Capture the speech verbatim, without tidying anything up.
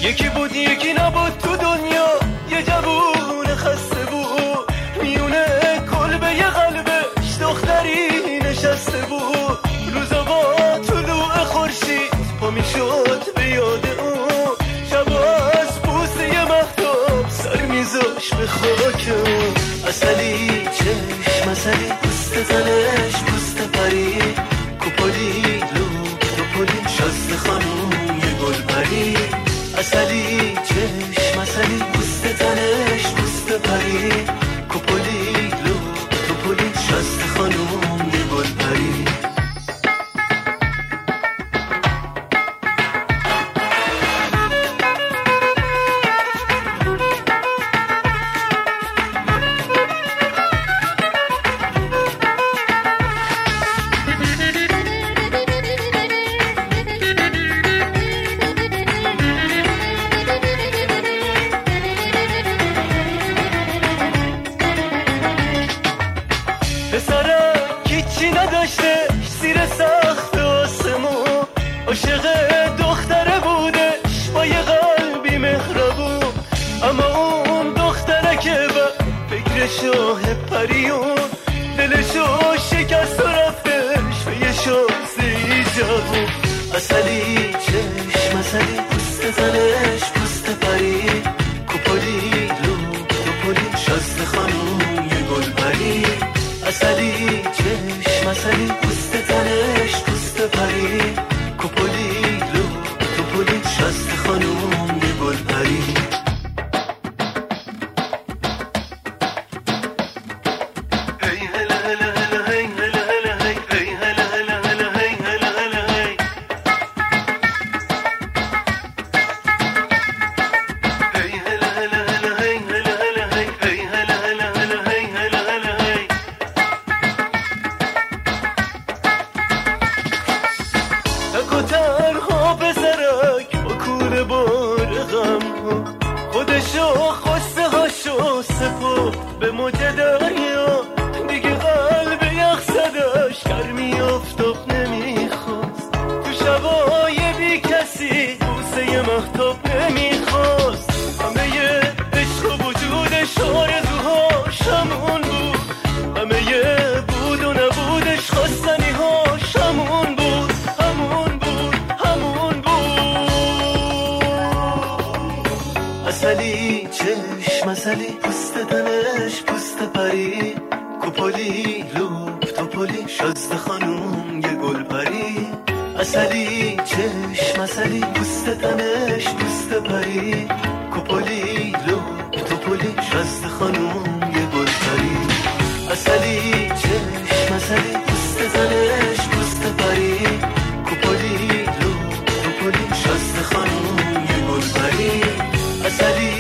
یکی بود یکی نبود تو دنیا، یه جوون خسته بود میونه کلبه یه قلبش دختری نشسته بود. روزا با طلوع خورشید پا میشد به یاد اون، شبا از بوسه مهتاب سر میذاش به خاک اون. اصلی چشم اصلی پوست زنش پوست پری، کوپولی لوک توپولی شازده خانوم یه گل پری. اصلی چشم اصلی پوست زنش پوست پری، کوپولی لوک توپولی شازده خانوم یه گل پری. پسرک هیچی نداشته زیر سقف آسمون، عاشق دختره بودش با یه قلبی مهربون. اما اون دختره که با فکر شاه پریون، دلشو شکست و رفتش به یه شازده جوون. اصلی چشم اصلی پوست زنش پوست پری، کوپولی لوک توپولی شازده خانوم یه گل پری. اصلی چشم اصلی پوست تنش پوست پری، کوپولی لوک توپولی شازده خانوم یه گل پری. هی هلا هلا هلا هی هلا هلا هی هی هلا هلا هلا هی هلا هلا هی. هی هلا هلا هلا هی هلا هلا هی هی هلا هلا هلا هی هلا هلا هی. ترها بزرک با کوله بار غم ها، خودشو خواسته هاشو سپرد به موج دریا. دیگه قلب یخ زدش گرمی آفتاب نمیخواست، تو شبای بی کسی بوسه مهتاب نمیخواست. همه ی عشق و وجودش آرزوهاش همون بود، همه ی بود و نبودش خواستنی هاش همون بود همون بود همون بود. اصلی چشم اصلی پوست تنش پوست پری، کوپولی لوک توپولی شازده خانوم یه گل پری. اصلی چشم اصلی پوست تنش پوست پری، کوپولی لوک توپولی شازده خانوم یه گل پری. اصلی چشم اصلی پوست زنش پوست پری، کوپولی لوک توپولی شازده خانوم یه گل پری. اصلی